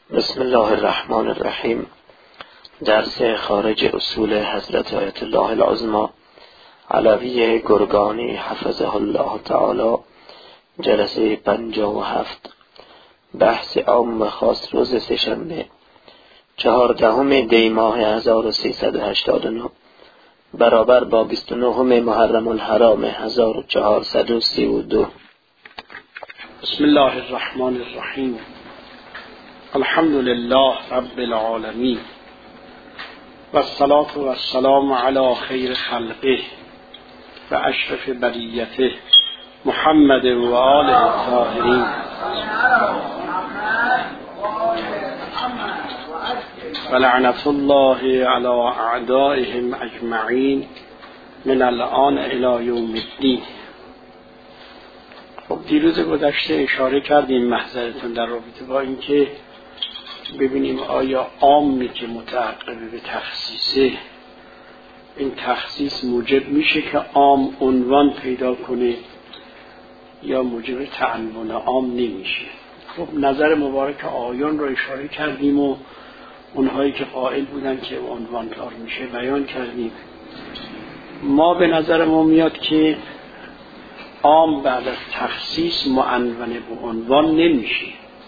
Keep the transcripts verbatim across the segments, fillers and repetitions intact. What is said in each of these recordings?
بسم الله الرحمن الرحیم. درس خارج اصول حضرت آیت الله العظمی علوی گرگانی حفظه الله تعالی، جلسه پنجاه و هفت. بحث عام و خاص روز سه‌شنبه چهاردهم دی ماه هزار و سیصد و هشتاد و نه برابر با بیست و نه محرم الحرام هزار و چهارصد و سی و دو. بسم الله الرحمن الرحیم. الحمد لله رب العالمین و الصلاة و السلام علی خیر خلقه و اشرف بریته محمد و آله الطاهرین و لعنت الله علی اعدائهم اجمعین من الان الی یوم الدین. خب دیروز گذشته اشاره کردیم محضرتون در رابطه با اینکه ببینیم آیا عامی که متعقب به تخصیصه، این تخصیص موجب میشه که عام عنوان پیدا کنه یا موجب تعنون عام نمیشه. خب نظر مبارک آیان رو اشاره کردیم و اونهایی که قائل بودن که عنوان دار میشه بیان کردیم. ما به نظر ما میاد که عام بعد از تخصیص معنون به عنوان نمیشه.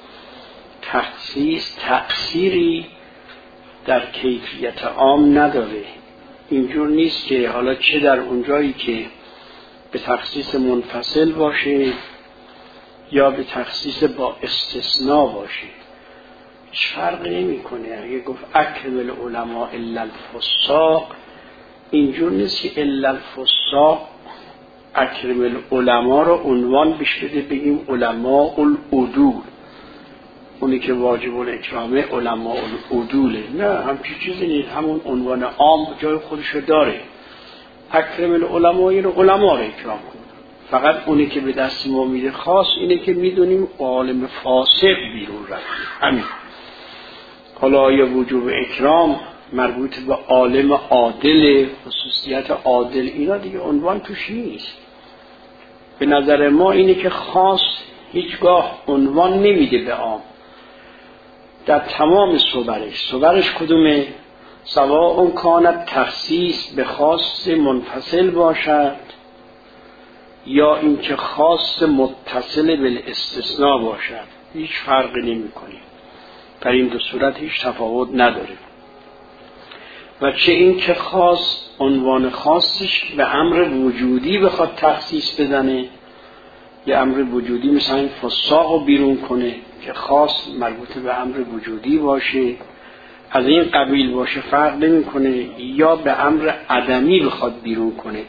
تخصیص تأثیری در کیفیت عام نداره. اینجور نیست که حالا چه در اونجایی که به تخصیص منفصل باشه یا به تخصیص با استثناء باشه، هیچ فرق نمی کنه. اگه گفت اکرم العلماء الا الفساق، اینجور نیست که الا الفساق اکرم العلماء رو عنوان بشه بده بگیم علماء العدول، اونی که واجب الاکرامه علماء العدوله. نه، همچی چیزی نیست. همون عنوان عام جای خودشو داره. اکرم العلماء یعنی علما رو اکرام کن. فقط اونی که به دست ما میده خاص اینه که میدونیم عالم فاسق بیرون رفته. همین. حالا آیا وجوب اکرام مربوط به عالم عادل، خصوصیت عادل، اینا دیگه عنوان توش نیست. به نظر ما اینه که خاص هیچگاه عنوان نمیده به عام در تمام صورش. صورش کدومه؟ سواء کانت تخصیص به خاص منفصل باشد یا اینکه خاص متصل بالاستثناء باشد، هیچ فرقی نمی‌کنه. در این دو صورت هیچ تفاوت نداره. و چه اینکه خاص عنوان خاصش به امر وجودی بخواد تخصیص بزنه، یه امر وجودی مثلا این فساق رو بیرون کنه که خاص مربوط به امر وجودی باشه، از این قبیل باشه، فرق نمی کنه. یا به امر عدمی بخواد بیرون کنه،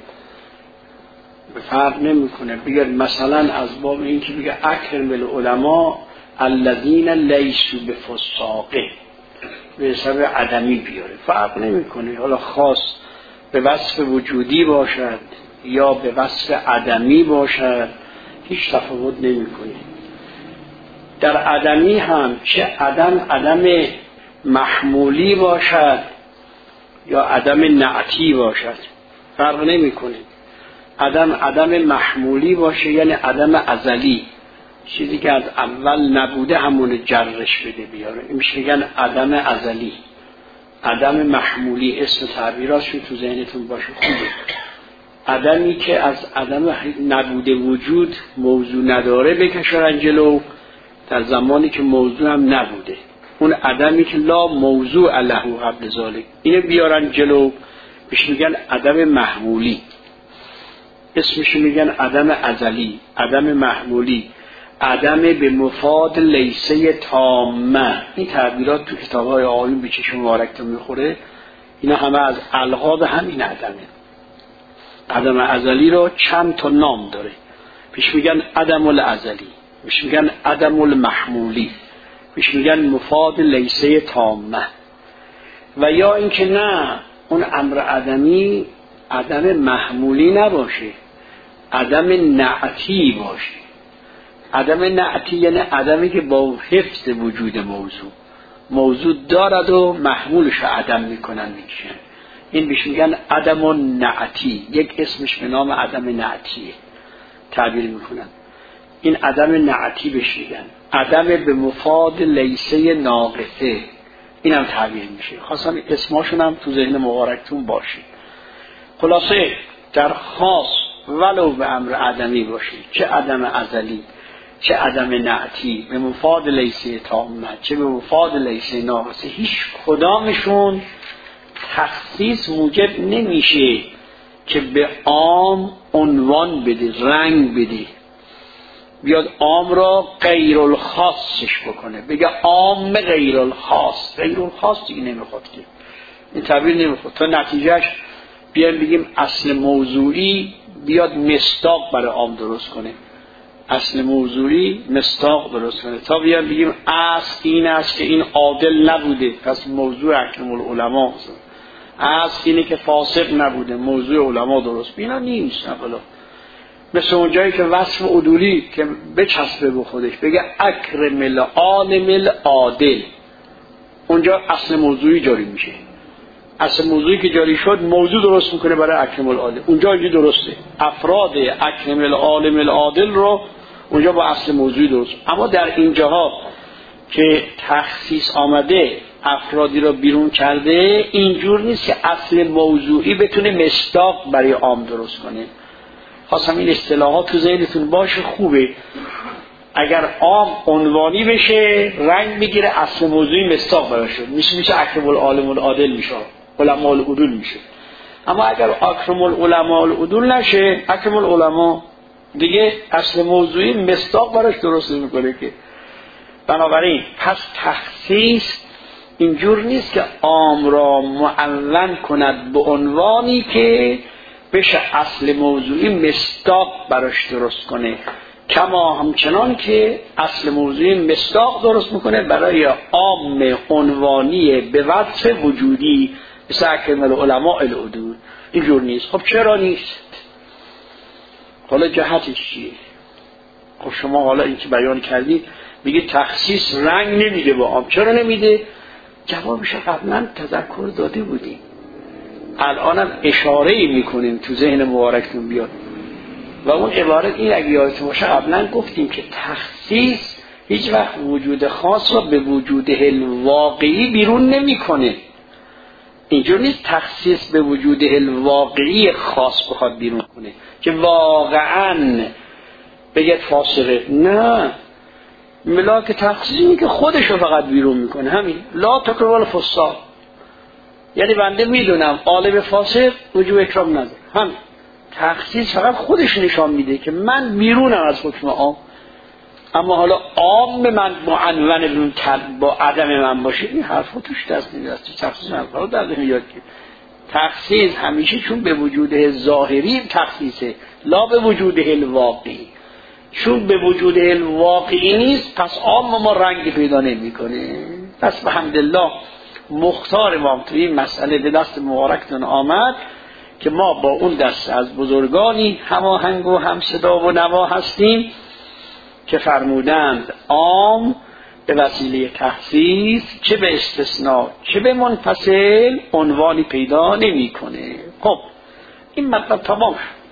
به فرق نمی کنه. بگه مثلا از باب این که بگه اکرم العلماء الذین لیسوا بفساقه، به حساب عدمی بیاره، فرق نمی کنه. حالا خاص به وصف وجودی باشد یا به وصف عدمی باشد، هیچ تفاوت نمی کنه. در عدمی هم چه عدم عدم محمولی باشد یا عدم نعتی باشد، فرق نمی کنه. عدم عدم محمولی باشه یعنی عدم ازلی، چیزی که از اول نبوده همون جرش بده بیاره، این میشه میگن عدم ازلی. عدم محمولی اسم تعبیراتش تو ذهنتون باشه خوبه. عدمی که از عدم نبوده وجود موضوع نداره بکشن جلو در زمانی که موضوع هم نبوده. اون عدمی که لا موضوع له قبل ذالک، اینو بیارن جلو، بهش میگن عدم محمولی. اسمش میگن عدم ازلی، عدم محمولی، عدم به مفاد لیسه تامه. این تعبیرات تو کتاب‌های آیون به چشم مبارکتون میخوره. اینا همه از القاب همین عدمه. عدم ازلی رو چند تا نام داره. پیش میگن عدم الازلی، پیش میگن عدم المحمولی، پیش میگن مفاد لیسه تامه. و یا اینکه نه، اون امر عدمی عدم محمولی نباشه، عدم نعتی باشه. عدم نعتی یعنی عدمی که با حفظ وجود موضوع موضوع دارد و محمولش عدم میکنن میکشن، این بهش میگن عدم نعتی. یک اسمش به نام عدم نعتیه تعبیر میکنن. این عدم نعتی بهش میگن، عدم به مفاد لیسه ناقصه، این هم تعبیر میشه. خواستم اسماشون هم تو ذهن مبارکتون باشه. خلاصه در خاص ولو به امر عدمی باشه، چه عدم ازلی چه عدم نعتی، به مفاد لیسه تامه چه به مفاد لیسه ناقصه، هیچ کدامشون تخصیص موجب نمیشه که به عام عنوان بده، رنگ بده، بیاد عام را غیر الخاصش بکنه، بگه عام غیر الخاص. غیر الخاص دیگه نمیخواد که، این تعبیر نمیخواد. تا نتیجهش بیایم بگیم اصل موضوعی بیاد مصداق برای عام درست کنه، اصل موضوعی مصداق درست کنه، تا بیایم بگیم اصل این است که این عادل نبوده پس موضوع اکرم العلماء، اصل اینه که فاسق نبوده موضوع علما درست. اینا نیست. اولا مثل اون جایی که وصف عدولی که بچسبه به خودش بگه اکرم العالم العادل، اونجا اصل موضوعی جاری میشه. اصل موضوعی که جاری شد موضوع درست میکنه برای اکرم العادل، اونجا اینجا درسته. افراد اکرم العالم العادل رو اونجا با اصل موضوعی درست. اما در اینجاها که تخصیص آمده افرادی را بیرون کرده، اینجور نیست که اصل موضوعی بتونه مصداق برای عام درست کنه. خواستم این اصطلاحات تو ذهنتون باشه، خوبه. اگر عام عنوانی بشه رنگ میگیره، اصل موضوعی مصداق براش میشه، میشه اکرم العالم العادل میشه، علماء العدول میشه. اما اگر اکرم العلماء العدول نشه، اکرم العلماء دیگه اصل موضوعی مصداق براش درست میکنه که. بنابراین پس تخصیص اینجور نیست که عام را معون کند به عنوانی که بشه اصل موضوعی مصداق براش درست کنه، کما همچنان که اصل موضوعی مصداق درست میکنه برای عام عنوانی به وصف وجودی مثل اکرم العلماء العدول. اینجور نیست. خب چرا نیست؟ حالا جهتش چیه؟ خب شما حالا این که بیان کردید میگه تخصیص رنگ نمیده با عام. چرا نمیده؟ جوابش قبلا تذکر داده بودیم، الانم اشاره‌ای میکنیم تو ذهن مبارکتون بیاد. و اون عبارت این اگه یادتون باشه قبلا گفتیم که تخصیص هیچ وقت وجود خاص را به وجود واقعی بیرون نمیکنه. اینجور نیست تخصیص به وجود واقعی خاص بخواد بیرون کنه که واقعا بگید فاسقه. نه، ملاک تخصیصی که خودش رو فقط بیرون میکنه. همین لا تکرم الفساق، یعنی بنده میدونم عالم فاسق وجوب اکرام نداره. همین تخصیص فقط خودش نشان میده که من بیرونم از حکم عام. اما حالا عام من معنون با عدم من باشه، این حرفا توش دست نمیاد. تخصیص حرفا در نمیاد که تخصیص همیشه چون به وجود ظاهری تخصیصه، لا به وجود الواقعی. چون به وجود الواقعی نیست پس عام ما رنگ پیدا نمیکنه. پس بحمدالله مختار ما توی این مسئله به دست مبارکتون آمد که ما با اون دست از بزرگانی هماهنگ و همصدا و نوا هستیم که فرمودند عام به وسیله تخصیص چه به استثناء چه به منفصل عنوانی پیدا نمیکنه. خب این مطلب تمام شد.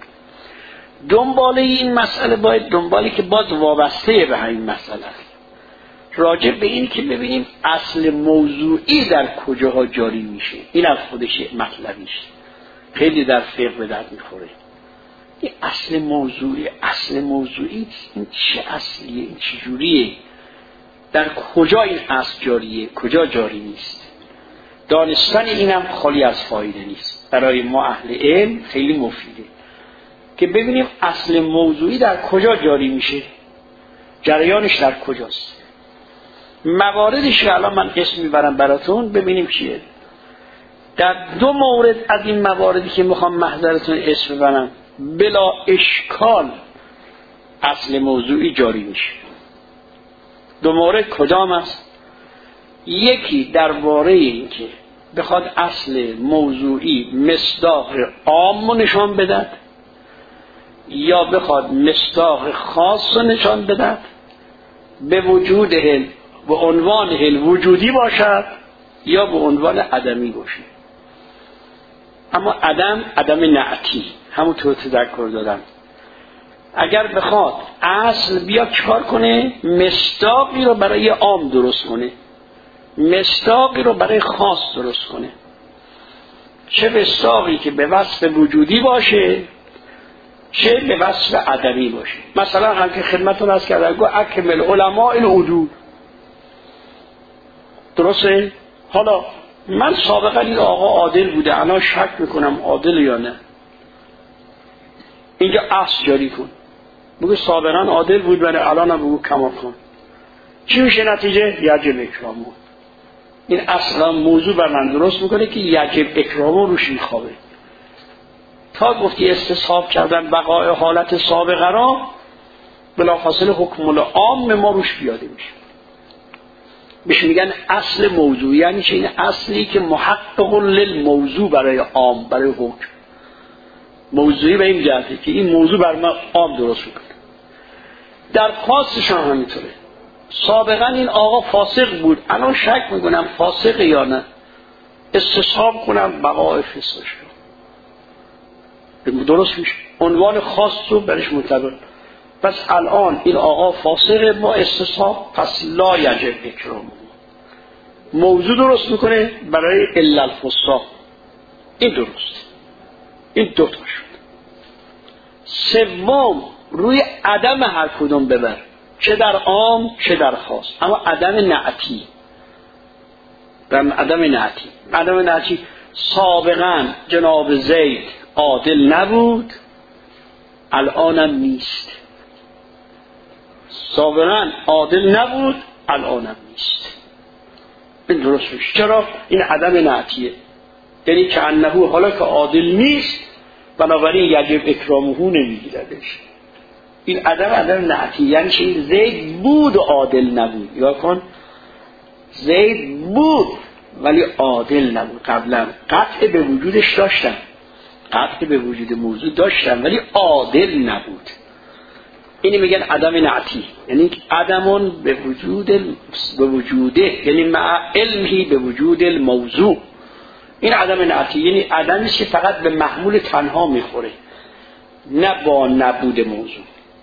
دنباله این مسئله باید دنبالی که باز وابسته به همین مسئله است، راجع به این که ببینیم اصل موضوعی در کجاها جاری میشه. این از خودش مطلبیش خیلی در فقه به درد میخوره. این اصل موضوعی، اصل موضوعی این چه اصلیه، این چه جوریه، در کجا این اصل جاریه، کجا جاری نیست. دانستن اینم خالی از فایده نیست، برای ما اهل علم خیلی مفیده که ببینیم اصل موضوعی در کجا جاری میشه، جریانش در کجاست. مواردش که الان من اسم میبرم براتون ببینیم چیه. در دو مورد از این مواردی که میخوام محضرتون اسم ببرم بلا اشکال اصل موضوعی جاری میشه. دو مورد کدام است؟ یکی درباره این که بخواد اصل موضوعی مصداق عام نشان بدهد یا بخواد مصداق خاص نشان بدهد، به وجود هل به عنوان هل وجودی باشد یا به عنوان عدمی باشه. اما عدم عدم نعتی، همون طور تذکر دادم. اگر بخواد اصل بیا کار کنه، مصداقی رو برای عام درست کنه، مصداقی رو برای خاص درست کنه، چه مصداقی که به وصف وجودی باشه چه به وصف عدمی باشه. مثلا هم که خدمتون هست کردن گو اکمل علماء العدول، درسته؟ حالا من سابقا این آقا عادل بوده، الان شک میکنم عادل یا نه، اینجا اصل جاری کن، بگو سابقا عادل بود ولی الان هم بگو کمال کن. چی میشه نتیجه؟ یجب اکرامه. این اصلا موضوع بر من درست میکنه که یجب اکرامه روش میخوابه. تا گفتی استصحاب کردن بقای حالت سابقه را، بلافاصله حکم العام ما روش بیاده میشه. بهش میگن اصل موضوع، یعنی چه؟ این اصلی که محقق للموضوع برای عام، برای حکم موضوعی به این جهته که این موضوع بر ما عام درست میکنه. در خاصش هم همینطوره. سابقا این آقا فاسق بود، الان شک میکنم فاسق یا نه، استصحاب کنم بقای فسقش رو، درست میشه، عنوان خاص رو برش مطابق. پس الان این آقا فاسق با استصحاب، پس لا یجب اکرامه، موضوع درست میکنه برای الا الفساق. این درست، این دوتا شد. سوم روی عدم هر کدوم ببر، چه در عام چه در خاص، اما عدم نعتی. در عدم نعتی عدم نعتی سابقا جناب زید عادل نبود، الانم نیست. سابقا عادل نبود، الانم نیست. این درست میشه. چرا؟ این عدم نعتیه، یعنی که انه حالا که عادل نیست بنابراین یجب اکرامه نمیگیردش. این عدم عدم نعتی، یعنی که این زید بود و عادل نبود. یا کن زید بود ولی عادل نبود، قبلا قطع به وجودش داشتن، قطع به وجود موضوع داشتن ولی عادل نبود. اینی میگن عدم نعتی، یعنی عدمون به وجود به وجوده، یعنی مع علمه به وجود الموضوع. این عدم نعتی یعنی عدمی که فقط به محمول تنها میخوره، نه با نبود موضوع.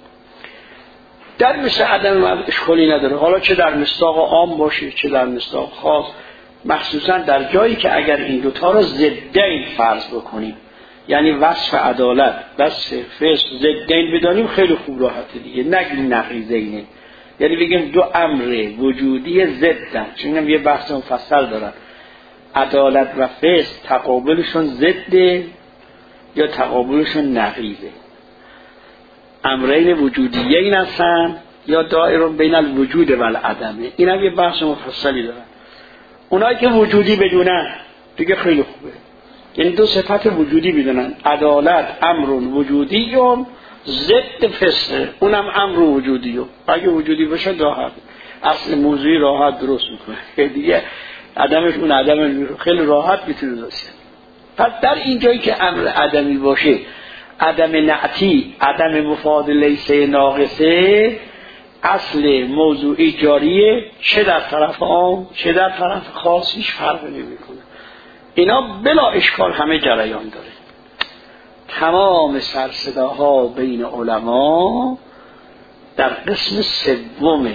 در مثل عدم اشکالی نداره، حالا چه در مصداق عام باشه چه در مصداق خاص، مخصوصا در جایی که اگر این دوتا رو ضدین فرض بکنیم، یعنی وصف عدالت وصف فسق ضدین بدانیم، خیلی خوب راحته دیگه، نگیم نقیضینه، یعنی بگیم دو امر وجودی ضدن. چون یه بحث مفصل دارن، عدالت و فسق تقابلشون ضده یا تقابلشون نقیضه، امرین وجودیین هستن یا دائرون بین الوجود و العدمه. این هم یه بحث مفصلی دارن. اونایی که وجودی بدونن دیگه خیلی خوبه، یعنی دو صفت وجودی بدونن، عدالت امرون وجودیون ضد فسق، اونم امر وجودیون. اگه وجودی باشه راحت، اصل موضوعی راحت درست میکنه دیگه، عدمش اون عدم خیلی راحت میتونه درست. پس در این جایی که امر عدمی باشه، عدم نعتی، عدم مفاد لیسه ناقصه، اصل موضوعی جاریه، چه در طرف عام چه در طرف خاص، هیچ فرقی نمیکنه. اینا بلا اشکال همه جریان داره. تمام سرصداها بین علما در قسم سومه.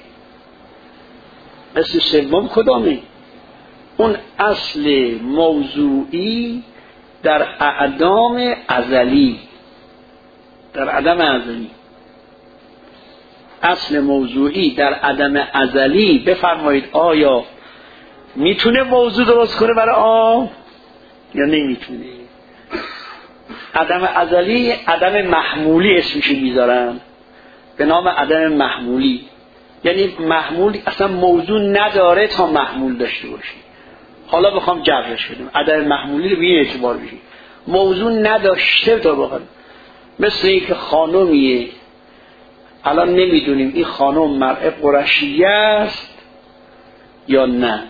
قسم سوم کدامه؟ اون اصل موضوعی در اعدام ازلی، در عدم ازلی، اصل موضوعی در عدم ازلی. بفرمایید آیا میتونه موضوع درست کنه برای عام یا نمیتونه؟ عدم ازلی عدم محمولی اسمش میذارن، به نام عدم محمولی، یعنی محمول اصلا موضوع نداره تا محمول داشته باشه. حالا بخوام جبرش بدیم، عدم محمولی رو به این اعتبار بگیم موضوع نداشته تا واقعا، مثل این که خانومیه، الان نمیدونیم این خانم مرء قرشیه است یا نه،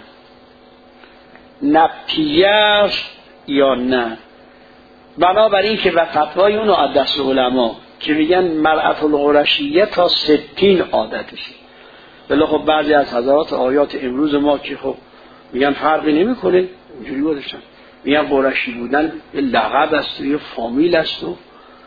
نبتیه است یا نه. بنابراین که و فتوای اونو از دست علما که میگن مرأة القرشیه تا ستین عادتشه، ولی خب بعضی از حضرات آیات امروز ما که خب میگن فرقی نمی کنه، اینجوری بودشن، میگن قرشی بودن یه لقب است و یه فامیل است و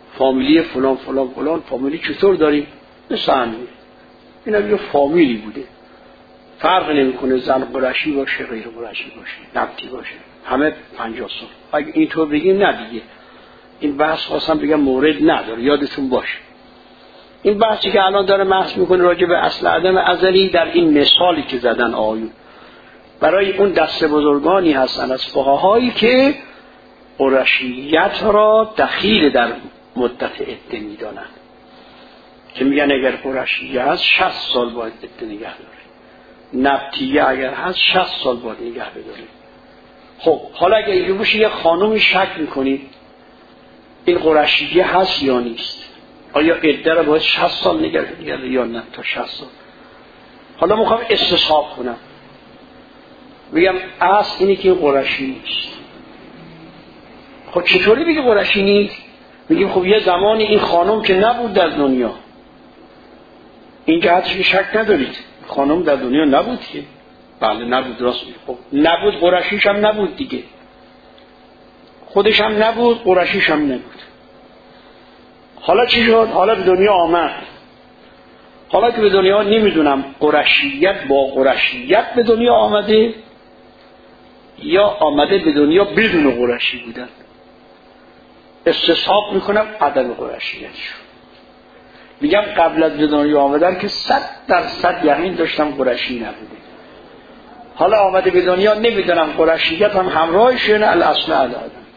فامیلی فلان فلان فلان فامیلی چطور داریم؟ مثل همین این هم یه فامیلی بوده، فرق نمیکنه زن قرشی باشه غیر قرشی باشه نبتی باشه، همه پنجاه سال. اگه اینطور بگیم نه دیگه این بحث خواستم بگم مورد نداره، یادتون باشه. این بحثی که الان داره بحث میکنه راجع به اصل عدم ازلی در این مثالی که زدن آیون برای اون دست بزرگانی هستن از فقهایی که قرشیت را دخیل در مدت عده میدانن، که میگن اگر قرشیه هست شصت سال باید عده نگه داره، نبتیه اگر هست شصت سال باید نگه بداره. خب حالا اگر اینجا باشه یه خانومی شک میکنی این قرشیه هست یا نیست، آیا عده را باید شصت سال نگه داره یا نه تا شصت سال. حالا میخوام استصحاب کنم بگم اصل اینه که این قرشی نیست. خب چطوری بگی قرشی نیست؟ میگیم خب یه زمانی این خانم که نبود در دنیا، این جهتش شک ندارید خانم در دنیا نبود که؟ بله نبود، راست میگه. خب نبود قرشیش هم نبود دیگه، خودش هم نبود قرشیش هم نبود. حالا چی شد؟ حالا به دنیا آمد. حالا که به دنیا نمیدونم قرشیت با قرشیت به دنیا آمده یا آمده به دنیا بدون قرشی بودن. استصحاب میکنم عدم قرشیتشو. میگم قبل از به دنیا آمدن که صد درصد یقین داشتم قرشی نبوده، حالا آمده به دنیا نمیدونم قرشیت هم همراهش نه. الاصل عدم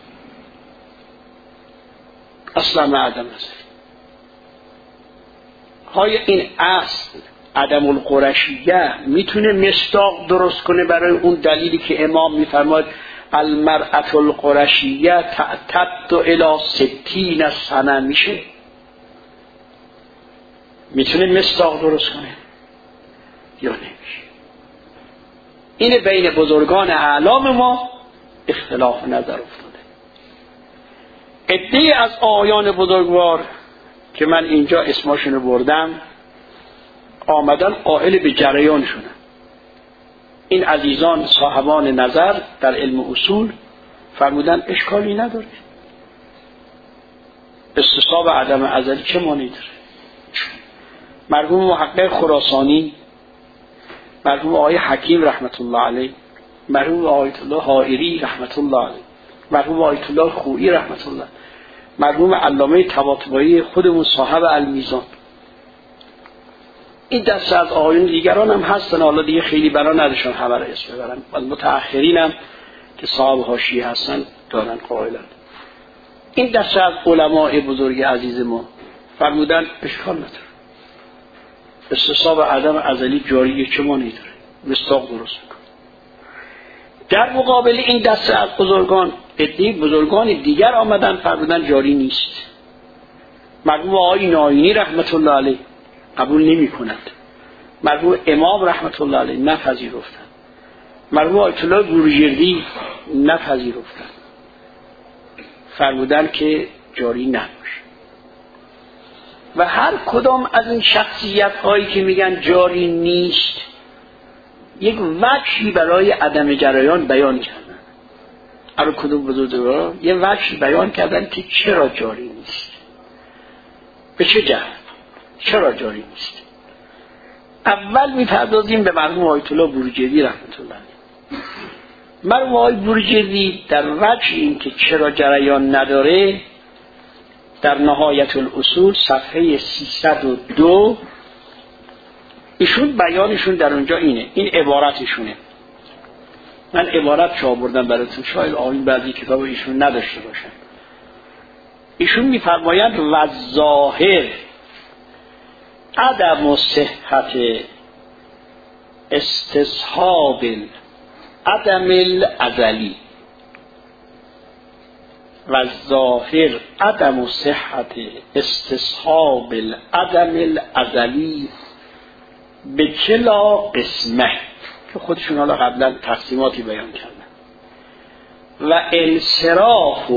اصلا عدم است. های این اصل عدم القرشیه میتونه مصداق درست کنه برای اون دلیلی که امام میفرماید المرأة القرشیه تعتد الی ستین سنه میشه؟ میتونه مصداق درست کنه یا نمیشه؟ اینه بین بزرگان اعلام ما اختلاف نظر افتاده. عده‌ای از آیان بزرگوار که من اینجا اسماشونو بردم آمدن قائل به جریان شدن. این عزیزان صاحبان نظر در علم اصول فرمودن اشکالی نداره، استصحاب عدم ازلی چه مانعی داره. مرحوم محقق خراسانی، مرحوم آقای حکیم رحمت الله علیه، مرحوم آیت الله حائری رحمت الله علیه، مرحوم آیت الله خویی رحمت الله، مرحوم علامه طباطبایی خودمون صاحب المیزان، این دسته از آقایون دیگران هم هستن. حالا دیگه خیلی برا نداشتن همه را اسم ببرن، ولی متأخرین هم که صاحب حاشیه هستن دارن قائلن. این دسته از علماء بزرگ عزیز ما فرمودن اشکال نداره، استصحاب عدم ازلی جاریه چه مانعی داره، مصداق درست میکنه. در مقابل این دسته از بزرگان عده بزرگان دیگر آمدن فرمودن جاری نیست. مرحوم آقای ناینی رحمت الله علیه قبول نمی کند، مرحوم امام رحمت الله علیه نپذیرفتند، مرحوم آیت الله بروجردی نپذیرفتند، فرمودن که جاری نباشه. و هر کدام از این شخصیت هایی که میگن جاری نیست یک وجهی برای عدم جریان بیان کردن. هر کدوم بزرگوار یه وجهی بیان کردن که چرا جاری نیست، به چه جهت چرا جاری نیست. اول میپردازیم به مرحوم آیت الله بروجردی رحمت الله علیه. مرحوم آیت بروجردی در وجه این که چرا جریان نداره در نهایت الاصول صفحه سیصد و دو ایشون بیانشون در اونجا اینه، این عبارتشونه. من عبارت چه آوردم براتون، شاید آیین بعضی کتاب ایشون نداشته باشن. ایشون میفرمایند و ظاهر عدم صحت استصحاب عدم الازلی و ظاهر عدم صحت استصحاب العدم الازلی به کلا قسمه، که خودشون حالا قبلا تقسیماتی بیان کردن. و انصراف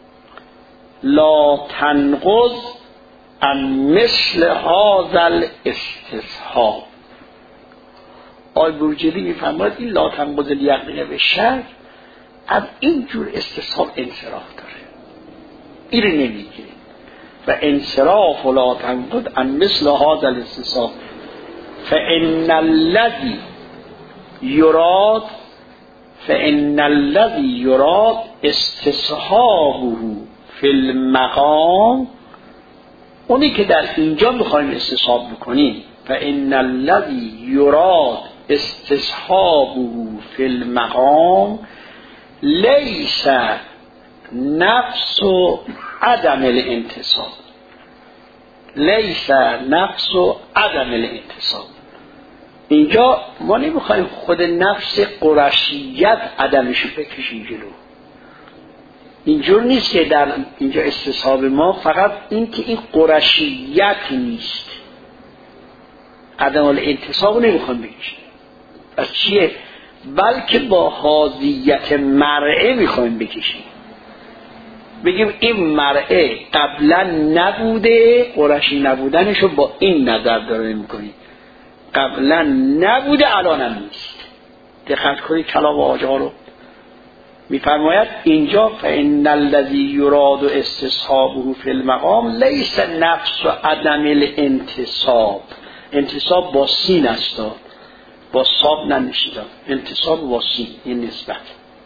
لا تنقض ان مثل هذا الاستصحاب. آی بروجردی میفرماید این لا تنقض الیقین به شک از این جور استصحاب انصراف داره، این رو نمیگیره. و انصراف لا تنقض عن مثل هذا الاستصحاب فإن الذي يراد فإن الذي يراد استصحابه فی المقام، اونی که در اینجا میخوایم استصحاب بکنیم، فإن الذی یراد استصحابه فی المقام لیس نفس عدم الانتصاب، لیس نفس عدم الانتصاب. اینجا ما نمیخوایم خود نفس قرشیت عدمشو بکشیم جلو. اینجور نیست که در اینجا استصحاب ما فقط این که این قرشیت نیست، عدم الانتصاب نمیخوایم بکشیم. پس چیه؟ بلکه با حاضیت مرعه میخوایم بکشیم، بگیم این مرعه قبلا نبوده، قرشی نبودنشو با این نظر داره میکنیم، قبلا نبوده الان هم نیست. دقت کنید کلام آجا رو میفرماید اینجا فإن الذی یراد استصحابه فی المقام لیس نفس و عدم الانتصاب. انتصاب با سین است، با صاب ننشیده، انتصاب با سین، این نسبت.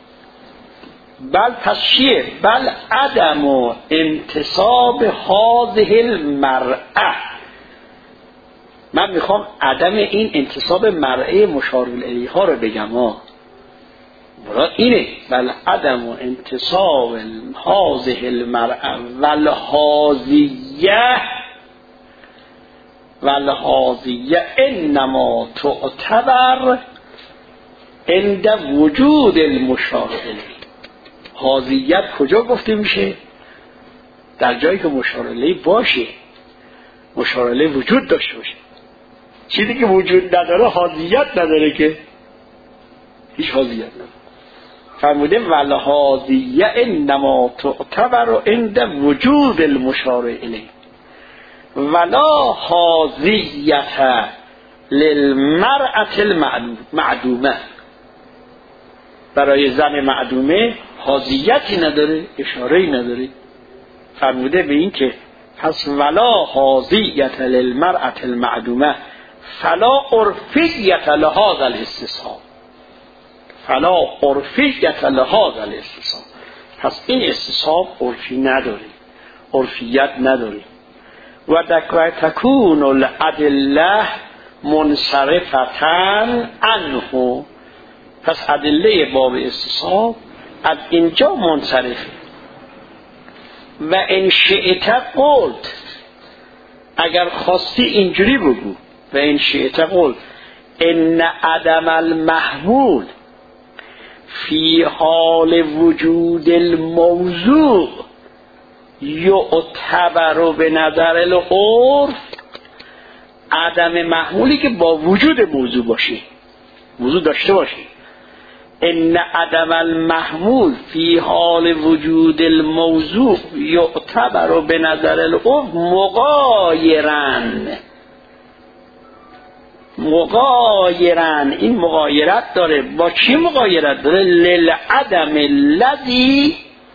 بل پس چیه؟ بل عدم و انتصاب هذه المرأة. من میخوام عدم این انتصاب مرأة مشار الیها رو بگم ها، مراد اینه. بل عدم و انتصاب هذه المرأة والحاضیه والحاضیه انما تعتبر عند وجود المشار الیه. حاضیت کجا گفته میشه؟ در جایی که مشار الیه باشه، مشار الیه وجود داشته باشه. چیزی که وجود نداره حاضیت نداره، که هیچ حاضیت نداره. فرموده والحاضیه انما تعتبر عند وجود المشار الیه ولا حاضیت للمرأة المعدومه. برای زن معدومه حاضیتی نداره، اشاره‌ای نداره. فرموده به این که پس ولا حاضیت للمرأة المعدومه فلا عرفیت لهذا الاستصحاب، فلا عرفیت لهذا الاستصحاب. پس این استصحاب عرفی نداره، عرفیت نداره. و تکون الادله منصرفتن عنه. پس ادله باب استصحاب از اینجا منصرفه. و ان شئت قلت، اگر خواستی اینجوری بگو، و ان شئت قلت ان عدم المحمول فی حال وجود الموضوع یعتبر به نظر العرف. عدم محمولی که با وجود موضوع باشه، موضوع داشته باشه. ان عدم المحمول فی حال وجود الموضوع یعتبر به نظر العرف مغایرن. مغایرن، این مغایرت داره. با چی مغایرت داره؟ للعدم الذی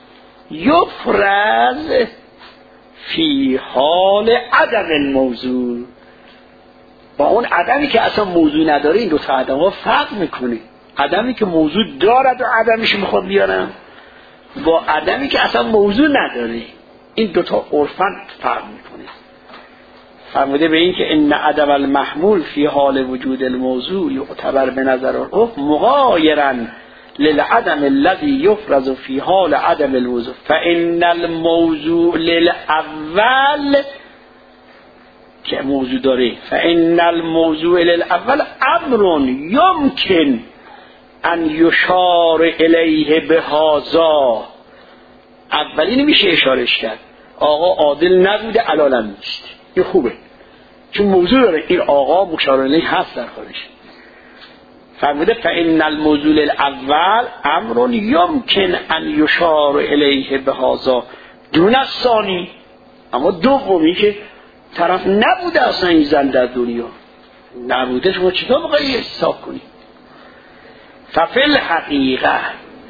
یفرض فی حال عدم الموضوع. با اون عدمی که اصلا موضوع نداره این دو تا عدم ها فرق میکنه. عدمی که موضوع دارد و عدمش میخواد بیارم، با عدمی که اصلا موضوع نداره، این دوتا عرفاً فرق میکنه. فرموده به این که ان عدم المحمول فی حال وجود الموضوع یعتبر به نظر العرف مغایرا للعدم الذی یفرض فی حال عدم الوضوع فان الموضوع للاول، که موضوع داره، فان الموضوع للاول امر یمکن ان یشار الیه بهذا. اولی نمیشه اشارش کرد، آقا عادل نبوده الان نیست، این خوبه چون موضوع داره، این آقا مشار الیه هست در خودش. فرموده فان الموضوع الاول امر یمکن ان یشار الیه بهذا دون الثانی. اما دومی که طرف نبوده اصلا این زن در دنیا نبوده، شما چطور بخواهی حساب کنی؟ ففل حقیقه،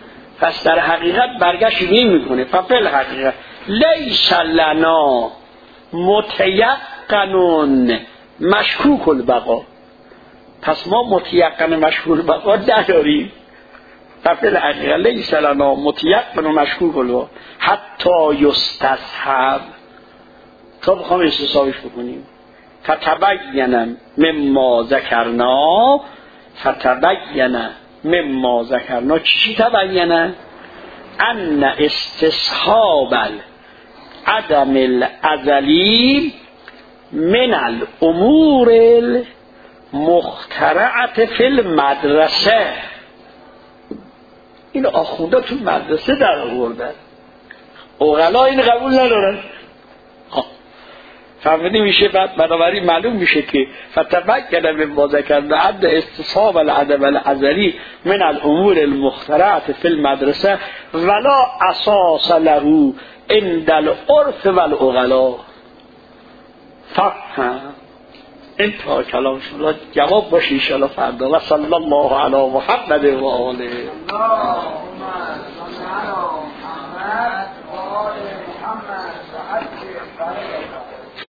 پس در حقیقت برگشت این میکنه. ففل حقیقه لیس لنا متیقنون مشکوک البقا. پس ما متیقن مشکوک البقا نداریم. ففل حقیقه لیس لنا متیقن و مشکوک البقا حتی یستصحب، تا بخوام استصحابش بکنیم. فتبین مما ذکرنا، فتبین مما ذکرنا، چی تبینه؟ ان استصحاب عدم الازلی من الامور المخترعه فی المدرسه. این آخونده تو مدرسه در آوردن، عقلا این قبول ندارن. فهمیدی میشه؟ بعد بنابراین معلوم میشه که فتبین مما ذکرنا ان استصحاب العدم الازلی من الامور المخترعه فی المدرسه ولا اساس له عند العرف والعقلا. فهم انتها کلام شما جواب باشه ان شاء الله فردا. و صلی الله علی محمد و آله. اللهم صل علی محمد و آل محمد.